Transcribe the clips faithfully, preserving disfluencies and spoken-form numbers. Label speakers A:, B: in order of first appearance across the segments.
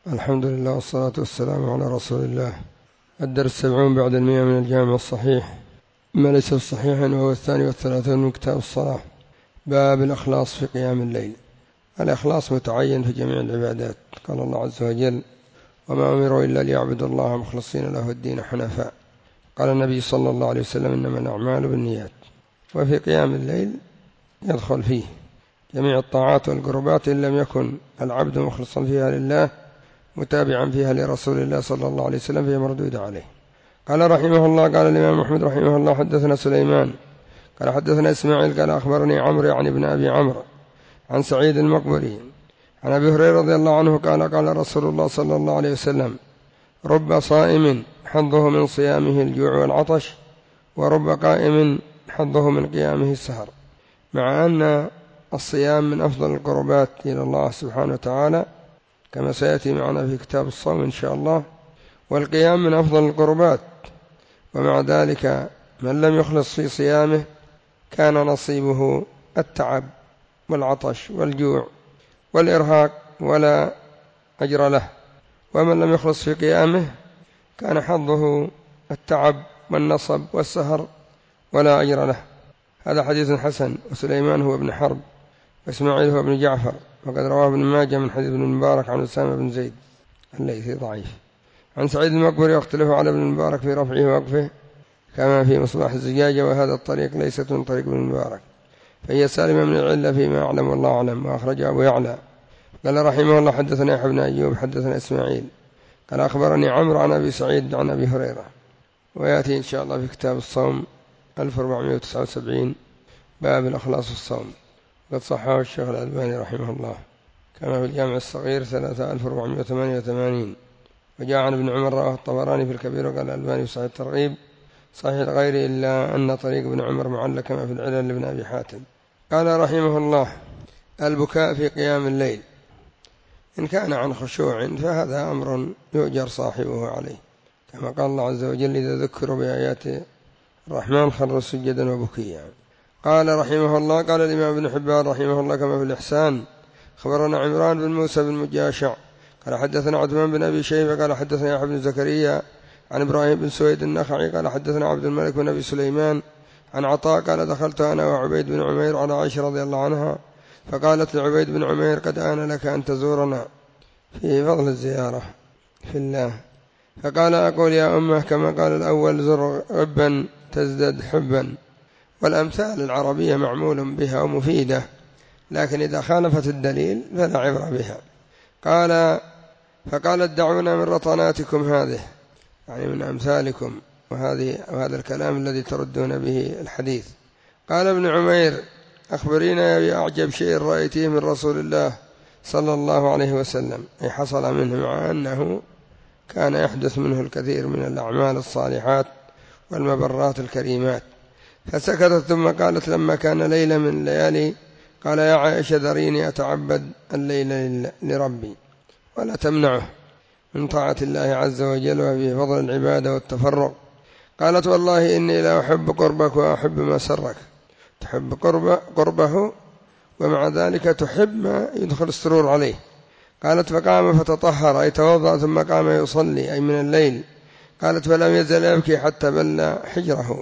A: الحمد لله والصلاة والسلام على رسول الله. الدرس السبعون بعد المئة من الجامع الصحيح ما ليس الصحيح وهو الثاني والثلاثون من كتاب الصلاة. باب الإخلاص في قيام الليل. الإخلاص متعين في جميع العبادات. قال الله عز وجل: وما أمروا إلا ليعبدوا الله مخلصين له الدين حنفاء. قال النبي صلى الله عليه وسلم: إنما الأعمال بالنيات. وفي قيام الليل يدخل فيه جميع الطاعات والقربات إن لم يكن العبد مخلصا فيها لله متابعا فيها لرسول الله صلى الله عليه وسلم فهي مردود عليه. قال رحمه الله: قال الإمام أحمد رحمه الله: حدثنا سليمان قال حدثنا إسماعيل قال أخبرني عمرو يعني ابن أبي عمرو عن سعيد المقبري عن أبي هريرة رضي الله عنه قال: قال رسول الله صلى الله عليه وسلم: رب صائم حظه من صيامه الجوع والعطش، ورب قائم حظه من قيامه السهر. مع أن الصيام من أفضل القربات إلى الله سبحانه وتعالى كما سيأتي معنا في كتاب الصوم إن شاء الله، والقيام من أفضل القربات، ومع ذلك من لم يخلص في صيامه كان نصيبه التعب والعطش والجوع والإرهاق ولا أجر له، ومن لم يخلص في قيامه كان حظه التعب والنصب والسهر ولا أجر له. هذا حديث حسن. وسليمان هو ابن حرب، وإسماعيل هو ابن جعفر، وقد رواه ابن ماجه من حديث ابن المبارك عن أسامة بن زيد الليثي ضعيف. عن سعيد المقبري واختلفوا على ابن المبارك في رفعه ووقفه كما في مصباح الزجاجة، وهذا الطريق ليست من طريق ابن المبارك، فهي سالمة من العلة فيما أعلم والله أعلم. وأخرجه أبو يعلى قال رحمه الله: حدثنا يحيى بن أيوب حدثنا إسماعيل قال أخبرني عمرو عن أبي سعيد عن أبي هريرة. ويأتي إن شاء الله في كتاب الصوم ألف وأربعمائة وتسعة وسبعين باب الإخلاص في الصوم، قد صححه الشيخ الألباني رحمه الله كما في الجامع الصغير ثلاثة آلاف وأربعمائة وثمانية وثمانين. وجاء عن ابن عمر رواه الطبراني في الكبير، وقال الألباني في صحيح الترغيب صحيح الغير إلا أن طريق ابن عمر معل كما في العلل لابن أبي حاتم. قال رحمه الله: البكاء في قيام الليل إن كان عن خشوع فهذا أمر يؤجر صاحبه عليه، كما قال الله عز وجل: إذا ذكروا بآيات الرحمن خروا سجدا وبكيا. قال رحمه الله: قال الإمام ابن حبان رحمه الله كما في الإحسان: خبرنا عمران بن موسى بن مجاشع قال حدثنا عثمان بن أبي شيبة قال حدثنا يحيى بن زكريا عن إبراهيم بن سويد النخعي قال حدثنا عبد الملك بن أبي سليمان عن عطاء قال: دخلت أنا وعبيد بن عمير على عائشة رضي الله عنها، فقالت لعبيد بن عمير: قد آن لك أن تزورنا، في فضل الزيارة في الله. فقال: أقول يا أمه كما قال الأول: زر غبا تزدد حبا. والأمثال العربية معمول بها ومفيدة، لكن إذا خالفت الدليل فلا عبرة بها. قال: فقالت: دعونا من رطناتكم هذه، يعني من أمثالكم، وهذه وهذا الكلام الذي تردون به الحديث. قال ابن عمير: أخبرينا بأعجب شيء رأيتيه من رسول الله صلى الله عليه وسلم، أي حصل منه، مع أنه كان يحدث منه الكثير من الأعمال الصالحات والمبرات الكريمات. فسكتت ثم قالت: لما كان ليلة من الليالي قال: يا عائشة ذريني أتعبد الليل لربي ولا تمنعه من طاعة الله عز وجل وفي فضل العبادة والتفرق. قالت: والله إني لا أحب قربك وأحب ما سرك. تحب قرب قربه ومع ذلك تحب ما يدخل السرور عليه. قالت: فقام فتطهر أي توضأ ثم قام يصلي أي من الليل. قالت: فلم يزل يبكي حتى بل حجره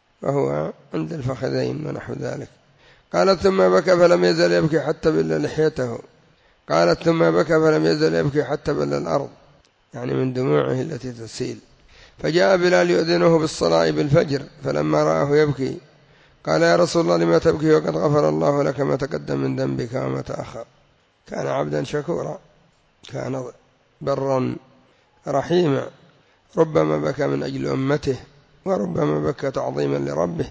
A: وهو عند الفخذين ونحو ذلك. قالت: ثم بكى فلم يزل يبكي حتى بل لحيته. قالت: ثم بكى فلم يزل يبكي حتى بل الأرض، يعني من دموعه التي تسيل. فجاء بلال يؤذنه بالصلاة بالفجر، فلما رآه يبكي قال: يا رسول الله لما تبكي وقد غفر الله لك ما تقدم من ذنبك وما تأخر. كان عبدا شكورا، كان برا رحيما، ربما بكى من أجل أمته وربما بكى تعظيما لربه.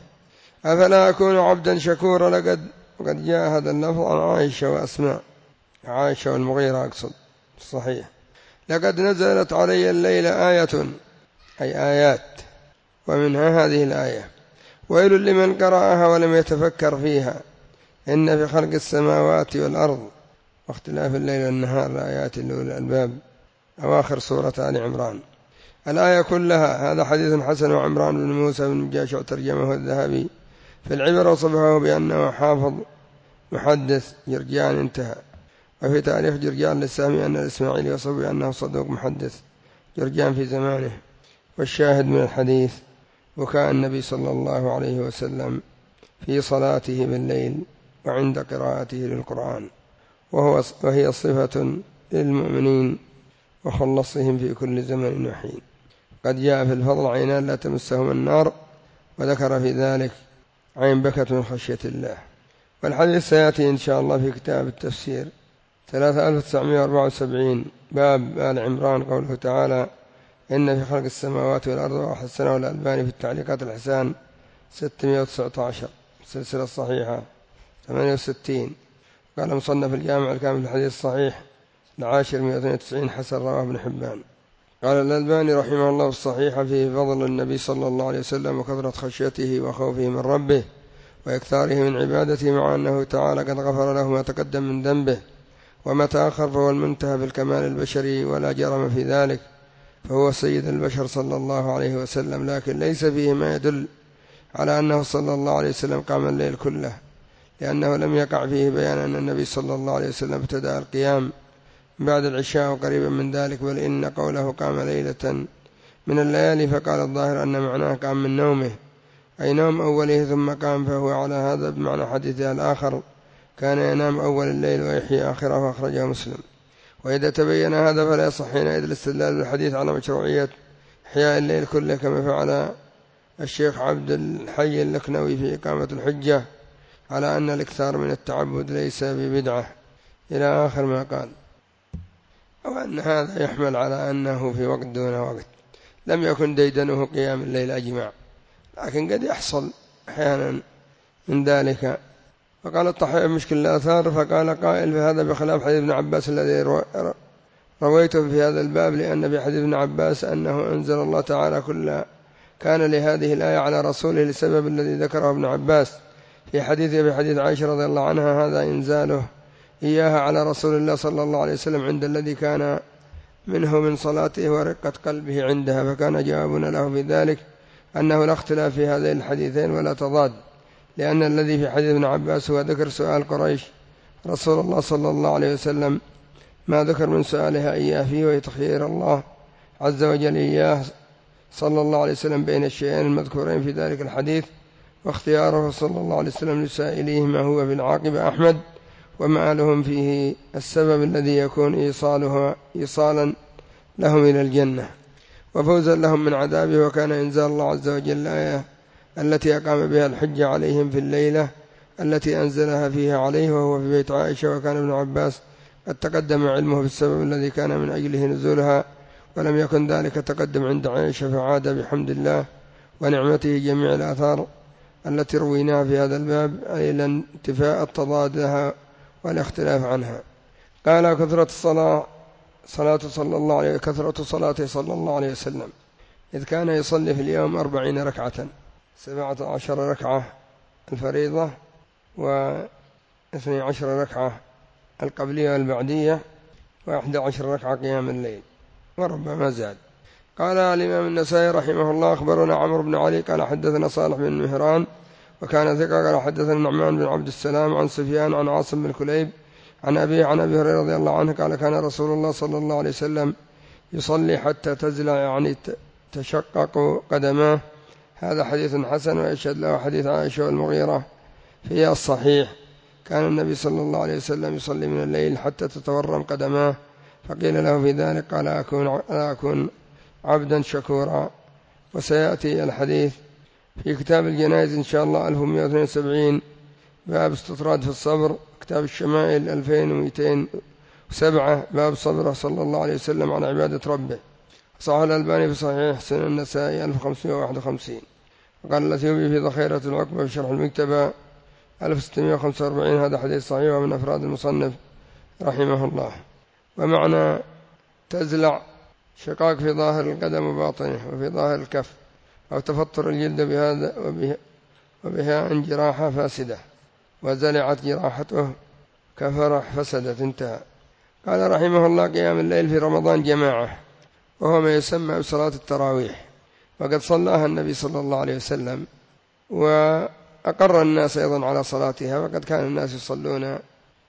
A: أفلا أكون عبدا شكورا؟ لقد وقد جاء هذا اللفظ عن عائشة وأسماء، عائشة والمغيرة أقصد صحيح: لقد نزلت علي الليلة آية، أي آيات، ومنها هذه الآية: ويل لمن قرأها ولم يتفكر فيها، إن في خلق السماوات والأرض واختلاف الليل والنهار لآيات لأولي الألباب. أواخر سورة آل عمران. الآية كلها. هذا حديث حسن. وعمران بن موسى بن مجاشع ترجمه الذهبي في العبر وصفه بأنه حافظ محدث جرجان، انتهى. وفي تاريخ جرجان للسامي أن الإسماعيلي وصف بأنه صدوق محدث جرجان في زمانه. والشاهد من الحديث بكاء النبي صلى الله عليه وسلم في صلاته بالليل وعند قراءته للقرآن، وهو وهي صفة للمؤمنين وخلصهم في كل زمن وحين. قد جاء في الفضل عينان لا تمسهما النار، وذكر في ذلك عين بكت من خشية الله. والحديث سيأتي إن شاء الله في كتاب التفسير ثلاثة آلاف وتسعمائة وأربعة وسبعين باب آل عمران، قوله تعالى إن في خلق السماوات والأرض وحسنه الألباني في التعليقات الحسان ستمائة وتسعة عشر سلسلة صحيحة ثمانية وستين. قال مصنف الجامع الكامل الحديث الصحيح العاشر مائة واثنين وتسعين حسن رواه ابن حبان. قال الألباني رحمه الله الصحيح فيه فضل النبي صلى الله عليه وسلم وكثرة خشيته وخوفه من ربه وإكثاره من عبادته، مع أنه تعالى قد غفر له ما تقدم من ذنبه وما تأخر، فهو المنتهى بالكمال البشري ولا جرم في ذلك، فهو سيد البشر صلى الله عليه وسلم. لكن ليس فيه ما يدل على أنه صلى الله عليه وسلم قام الليل كله، لأنه لم يقع فيه بيان أن النبي صلى الله عليه وسلم ابتدأ القيام بعد العشاء وقريبا من ذلك، بل إن قوله قام ليلة من الليالي فقال الظاهر أن معناه قام من نومه، أي نوم أوله ثم قام، فهو على هذا بمعنى حديثه الآخر كان ينام أول الليل ويحيي آخره، فأخرجه مسلم. وإذا تبين هذا فلا يصح حينئذ الاستدلال بالحديث على مشروعية إحياء الليل كله، كما فعل الشيخ عبد الحي اللكنوي في إقامة الحجة على أن الإكثار من التعبد ليس ببدعة إلى آخر ما قال، أو أن هذا يحمل على أنه في وقت دون وقت لم يكن ديدنه قيام الليل أجمع، لكن قد يحصل أحيانا من ذلك. فقال الطحاوي مشكل الآثار، فقال قائل فهذا بخلاف حديث ابن عباس الذي رويته في هذا الباب، لأن بحديث ابن عباس أنه أنزل الله تعالى كل كان لهذه الآية على رسوله لسبب الذي ذكره ابن عباس في حديثه بحديث عائشة رضي الله عنها، هذا إنزاله إياها على رسول الله صلى الله عليه وسلم عند الذي كان منه من صلاته ورقة قلبه عندها. فكان جوابنا له بذلك أنه لا اختلاف في هذين الحديثين ولا تضاد، لأن الذي في حديث ابن عباس هو ذكر سؤال قريش رسول الله صلى الله عليه وسلم ما ذكر من سؤالها إياه فيه، ويتخير الله عز وجل إياه صلى الله عليه وسلم بين الشيئين المذكورين في ذلك الحديث، واختياره صلى الله عليه وسلم لسائليه ما هو بالعاقبة أحمد، ومآلهم فيه السبب الذي يكون إيصالها إيصالا لهم إلى الجنة وفوزا لهم من عذابه. وكان إنزال الله عز وجل الآية التي أقام بها الحجة عليهم في الليلة التي أنزلها فيها عليه وهو في بيت عائشة. وكان ابن عباس قد تقدم علمه بالسبب الذي كان من أجله نزولها، ولم يكن ذلك تقدم عند عائشة، فعاد بحمد الله ونعمته جميع الآثار التي رويناها في هذا الباب إلى انتفاء التضاد لها والاختلاف عنها. قال كثرة الصلاة صلاة صلى الله عليه كثرة صلاته صلى الله عليه وسلم، إذ كان يصلي في اليوم أربعين ركعة، سبعة عشر ركعة الفريضة واثني عشر ركعة القبلية والبعدية، وأحد عشر ركعة قيام الليل، وربما زاد. قال الإمام النسائي رحمه الله أخبرنا عمرو بن علي قال حدثنا صالح بن مهران وكان ثقة قال حدثنا النعمان بن عبد السلام عن سفيان عن عاصم بن كليب عن أبيه عن أبي هريرة رضي الله عنه قال كان رسول الله صلى الله عليه وسلم يصلي حتى تزلع يعني تشقق قدماه. هذا حديث حسن، ويشهد له حديث عائشة والمغيرة في الصحيح كان النبي صلى الله عليه وسلم يصلي من الليل حتى تتورم قدماه، فقيل له في ذلك قال أكون, أكون عبدا شكورا. وسيأتي الحديث في كتاب الجنائز إن شاء الله ألف ومائة واثنين وسبعين باب استطراد في الصبر، كتاب الشمائل ألفين ومئتين وسبعة باب صبره صلى الله عليه وسلم على عبادة ربه. صحيح الألباني في صحيح سنن النسائي ألف وخمسمائة وواحد وخمسين. وقال الأثيوبي في ذخيرة العقبة في شرح المكتبة ألف وستمائة وخمسة وأربعين هذا حديث صحيح ومن أفراد المصنف رحمه الله. ومعنى تزلع شقاق في ظاهر القدم وباطنه وفي ظاهر الكف، أو تفطر الجلد بهذا وبها, وبها أن جراحة فاسدة، وزلعت جراحته كفرح فسدت انتهى. قال رحمه الله قيام الليل في رمضان جماعة، وهو ما يسمى بصلاة التراويح، وقد صلاها النبي صلى الله عليه وسلم وأقر الناس أيضا على صلاتها، وقد كان الناس يصلون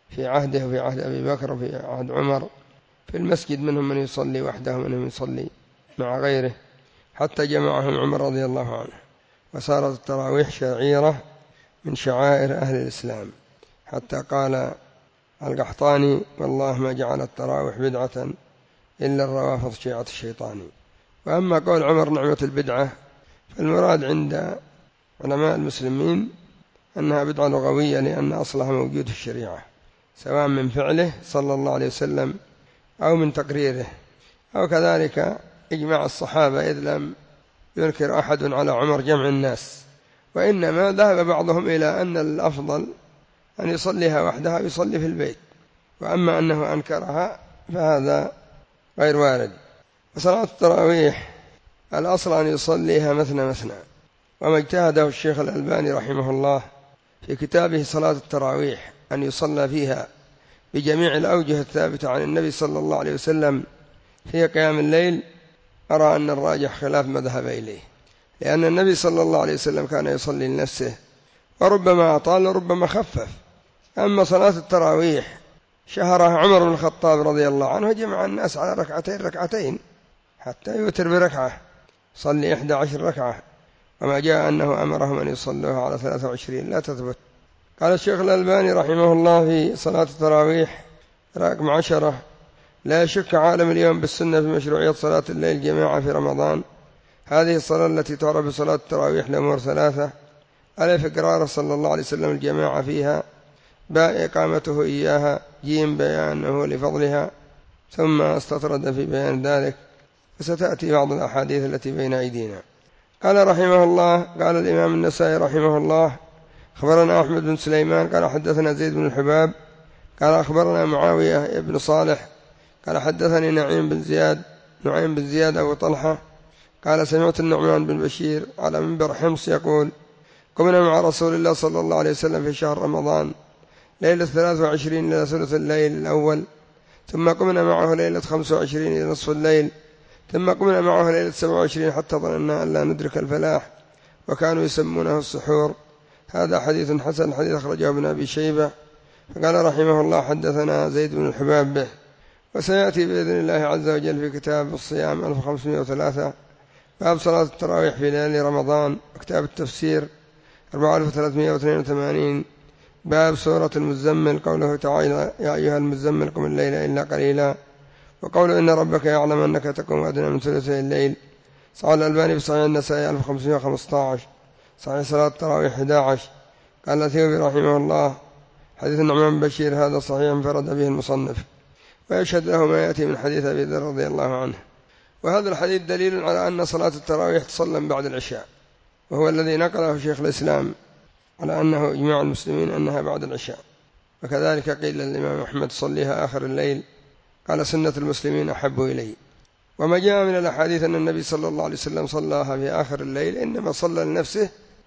A: في عهده وفي عهد أبي بكر وفي عهد عمر في المسجد، منهم من يصلي وحده ومنهم يصلي مع غيره، حتى جمعهم عمر رضي الله عنه، وصارت التراويح شعيرة من شعائر أهل الإسلام، حتى قال القحطاني: والله ما جعل التراويح بدعة إلا الروافض شيعة الشيطاني. وأما قول عمر نعمة البدعة، فالمراد عند علماء المسلمين أنها بدعة لغوية، لأن أصلها موجود في الشريعة، سواء من فعله صلى الله عليه وسلم أو من تقريره، أو كذلك إجماع الصحابة، إذ لم ينكر أحد على عمر جمع الناس، وإنما ذهب بعضهم إلى أن الأفضل أن يصليها وحدها ويصلي في البيت، وأما أنه أنكرها فهذا غير وارد. وصلاة التراويح الأصل أن يصليها مثنى مثنى، وما اجتهده الشيخ الألباني رحمه الله في كتابه صلاة التراويح أن يصلى فيها بجميع الأوجه الثابتة عن النبي صلى الله عليه وسلم في قيام الليل، أرى أن الراجح خلاف ما ذهب إليه، لأن النبي صلى الله عليه وسلم كان يصلي لنفسه وربما أطال وربما خفف. أما صلاة التراويح شهرها عمر بن الخطاب رضي الله عنه، جمع الناس على ركعتين ركعتين حتى يوتر بركعة، صلي إحدى عشر ركعة، وما جاء أنه أمرهم أن يصلوها على ثلاثة وعشرين لا تثبت. قال الشيخ الألباني رحمه الله في صلاة التراويح رقم عشرة: لا يشك عالم اليوم بالسنة في مشروعية صلاة الليل جماعة في رمضان. هذه الصلاة التي تعرف بصلاة التراويح لأمور ثلاثة: ألف إقرار صلى الله عليه وسلم الجماعة فيها، باء إقامته إياها، جيم بيانه لفضلها، ثم استطرد في بيان ذلك، فستأتي بعض الأحاديث التي بين أيدينا. قال رحمه الله: قال الإمام النسائي رحمه الله: أخبرنا أحمد بن سليمان قال حدثنا زيد بن الحباب قال أخبرنا معاوية بن صالح قال حدثني نعيم بن زياد نعيم بن زياد أبو طلحة قال سمعت النعمان بن بشير على منبر حمص يقول: قمنا مع رسول الله صلى الله عليه وسلم في شهر رمضان ليلة ثلاث وعشرين إلى ثلث الليل الأول، ثم قمنا معه ليلة خمس وعشرين إلى نصف الليل، ثم قمنا معه ليلة سبع وعشرين حتى ظننا أن لا ندرك الفلاح، وكانوا يسمونه السحور. هذا حديث حسن، حديث أخرجه ابن أبي شيبة. فقال رحمه الله: حدثنا زيد بن الحباب به. وسيأتي بإذن الله عز وجل في كتاب الصيام ألف وخمسمائة وثلاثة باب صلاة التراويح في ليالي رمضان، وكتاب التفسير أربعة آلاف وثلاثمائة واثنين وثمانين باب سورة المزمل، قوله تعالى: يا أيها المزمل قم الليل إلا قليلا، وقوله إن ربك يعلم أنك تقوم أدنى من ثلثي الليل. صحيح الألباني في صحيح النسائي ألف وخمسمائة وخمسة عشر، صحيح صلاة التراويح أحد عشر. قال الثيوبي رحمه الله: حديث النعمان بن بشير هذا صحيح انفرد به المصنف، ويشهد له ما يأتي من حديث أبي ذر رضي الله عنه. وهذا الحديث دليل على أن صلاة التراويح تصلى بعد العشاء، وهو الذي نقله شيخ الإسلام على أنه إجماع المسلمين أنها بعد العشاء. وكذلك قيل للإمام أحمد: صليها آخر الليل، قال: سنة المسلمين أحب إلي. وما جاء من الأحاديث أن النبي صلى الله عليه وسلم صلاها في آخر الليل إنما صلى لنفسه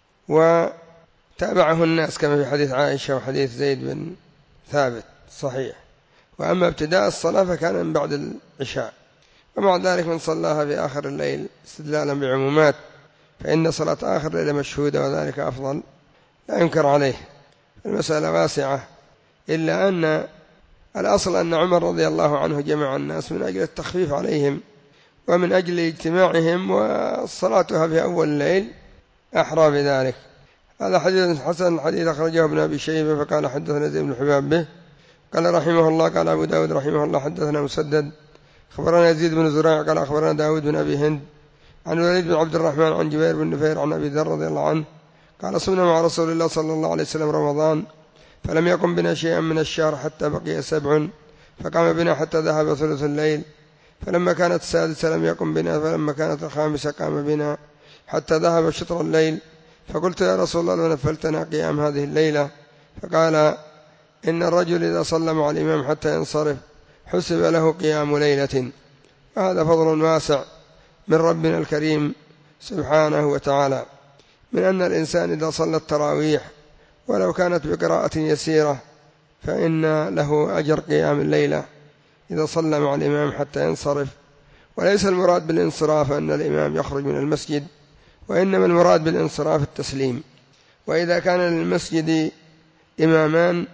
A: وتابعه الناس، كما في حديث عائشة وحديث زيد بن ثابت صحيح. وأما ابتداء الصلاة فكان من بعد العشاء. ومع ذلك من صلاها في آخر الليل استدلالا بعمومات، فإن صلاة آخر الليل مشهودة وذلك أفضل، لا ينكر عليه. المسألة واسعة، إلا أن الأصل أن عمر رضي الله عنه جمع الناس من أجل التخفيف عليهم ومن أجل اجتماعهم، وصلاتها في أول الليل أحرى بذلك. هذا حديث حسن، حديث أخرجه ابن أبي شيبة. فقال حدثنا زيد بن الحباب به. قال رحمه الله: قال أبو داود رحمه الله: حدثنا مسدد أخبرنا يزيد بن زريع قال أخبرنا داود بن أبي هند عن الوليد بن عبد الرحمن عن جبير بن نفير عن أبي ذر رضي الله عنه قال: صمنا مع رسول الله صلى الله عليه وسلم رمضان فلم يقم بنا شيئا من الشهر حتى بقي سبع، فقام بنا حتى ذهب ثلث الليل، فلما كانت السادسة لم يقم بنا، فلما كانت الخامسة قام بنا حتى ذهب شطر الليل، فقلت: يا رسول الله لو نفلتنا قيام هذه الليلة. فقال: إن الرجل إذا صلى مع الإمام حتى ينصرف حسب له قيام ليلة. هذا فضل واسع من ربنا الكريم سبحانه وتعالى، من أن الإنسان إذا صلى التراويح ولو كانت بقراءة يسيرة فإن له أجر قيام الليلة إذا صلى مع الإمام حتى ينصرف. وليس المراد بالانصراف أن الإمام يخرج من المسجد، وإنما المراد بالانصراف التسليم. وإذا كان للمسجد إمامان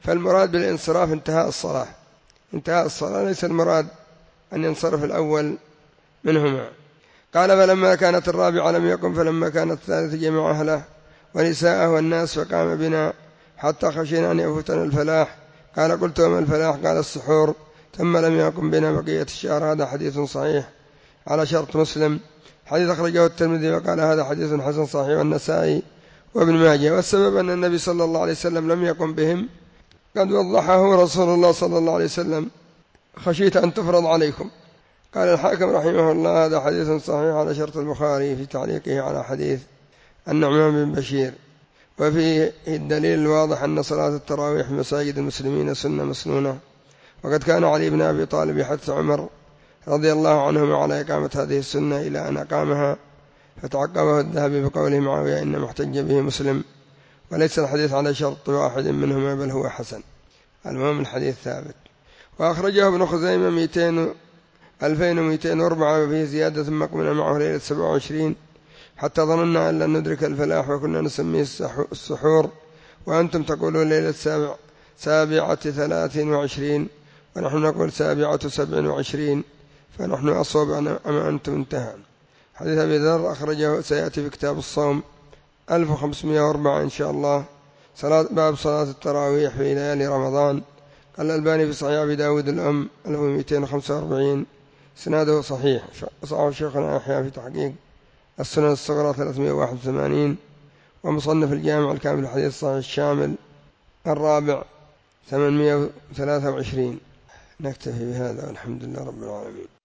A: فالمراد بالانصراف انتهاء الصلاة، انتهاء الصلاة، ليس المراد أن ينصرف الأول منهما. قال فلما كانت الرابعة لم يقم، فلما كانت الثالثة جمع أهله ونساءه والناس فقام بنا حتى خشينا أن يفوتنا الفلاح. قال قلت وما الفلاح؟ قال السحور. ثم لم يقم بنا بقية الشهر. هذا حديث صحيح على شرط مسلم، حديث أخرجه الترمذي وقال هذا حديث حسن صحيح والنسائي وابن ماجه. والسبب أن النبي صلى الله عليه وسلم لم يقم بهم قد وضحه رسول الله صلى الله عليه وسلم: خشيت أن تفرض عليكم. قال الحاكم رحمه الله هذا حديث صحيح على شرط البخاري في تعليقه على حديث النعمان بن بشير. وفيه الدليل الواضح أن صلاة التراويح في مساجد المسلمين سنة مسنونة، وقد كان علي بن أبي طالب يحث عمر رضي الله عنهما على إقامة هذه السنة إلى أن أقامها، فتعقبه الذهبي بقوله معاوية إن محتج به مسلم، وليس الحديث على شرط واحد منهما بل هو حسن. المهم الحديث ثابت. وأخرجه ابن خزيمة ألفين ومئتين وأربعة وفيه زيادة ثم قمنا معه ليلة سبعة وعشرين حتى ظننا أن لن ندرك الفلاح وكنا نسميه السحور، وأنتم تقولون ليلة سابع سابعة ثلاث وعشرين ونحن نقول سابعة سبع وعشرين، فنحن أصوب أما أنتم. انتهى. حديث أبي ذر أخرجه سيأتي في كتاب الصوم ألف وخمسمائة وأربعة إن شاء الله. صلاة باب صلاة التراويح في ليالي رمضان. قال الألباني في صحيح أبي داود الأم ألف ومئتين وخمسة وأربعين سناده صحيح. صحيح شيخنا أحياء في تحقيق السنن الصغرى ثلاثمائة وواحد وثمانين، ومصنف الجامع الكامل الحديث الصحيح الشامل الرابع ثمانمائة وثلاثة وعشرين. نكتفي بهذا والحمد لله رب العالمين.